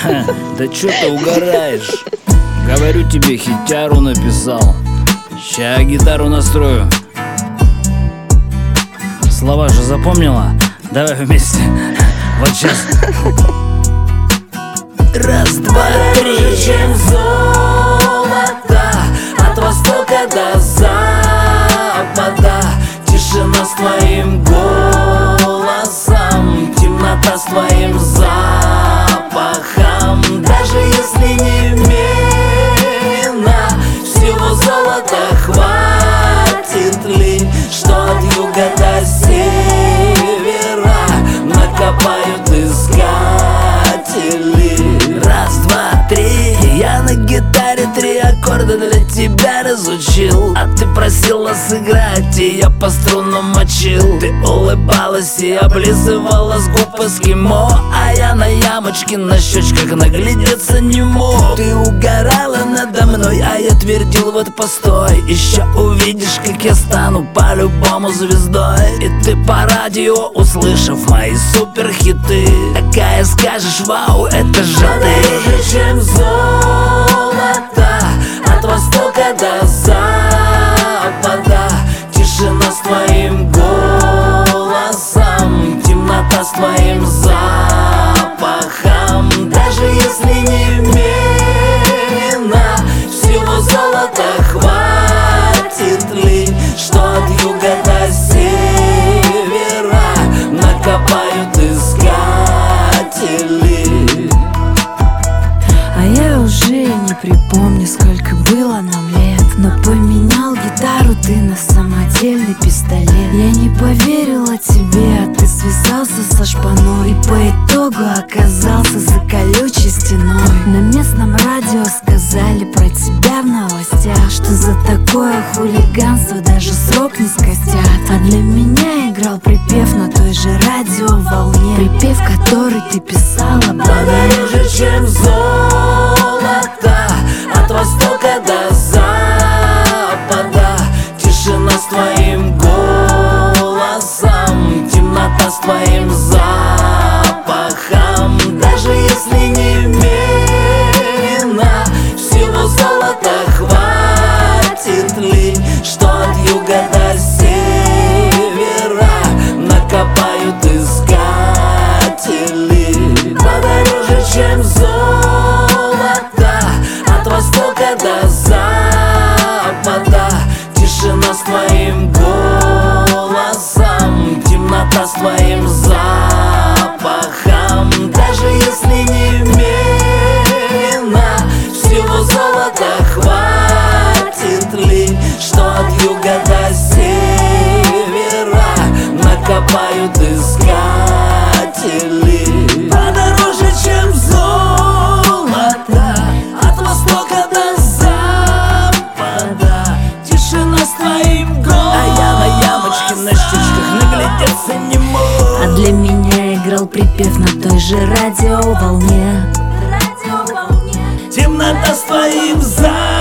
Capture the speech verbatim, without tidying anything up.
Да чё ты угораешь? Говорю тебе, хитяру написал. Ща гитару настрою. Слова же запомнила? Давай вместе. Вот сейчас. Раз, два, три. Чем золото от востока до запада. Тишина с твоим голосом, темнота с твоим запахом. Даже если не мина, всего золота хватит ли, что от юга до севера накопают искатели. Раз, два, три. Я на гитаре три аккорда для тебя разучил, а ты просила сыграть, и я по струнам мочил. Ты улыбалась и облизывала с губ эскимо, а я на ямочке на щечках наглядеться не мог. Ты угорала надо мной, а я твердил: вот постой, еще увидишь, как я стану по-любому звездой. И ты по радио, услышав мои суперхиты, такая скажешь: вау, это же ты. Дороже, чем золото от востока до запада. Тишина с твоим голосом, темнота с твоим запахом. Даже если не мина, всего золота хватит ли, что от юга до севера накопают искатели. А я уже не припомню, сколько было нам лет, но поменял гитару ты на самодельный пистолет. Я не поверила тебе, а ты связался со шпаной, и по итогу оказался за колючей стеной. На местном радио сказали про тебя в новостях, что за такое хулиганство даже срок не скостят. А для меня играл припев на той же радиоволне, припев, который ты писала обо мне. Дороже, чем золото от востока до запада. Тишина с твоим голосом, темнота с твоим запахом. Даже если не мина, всего золота хватит ли, что от юга до севера накопают искатели. Подороже, чем золото от востока до запада. Тишина с твоим голосом, темнота с твоим запахом. Даже если не мина, всего золота хватит ли, что от юга до севера накопают искатели. Подороже, чем золото от востока до запада. Тишина с твоим голосом, А я на ямочке на щечках наглядеться не мог. А для меня играл припев на той же радиоволне. темнота с твоим запахом.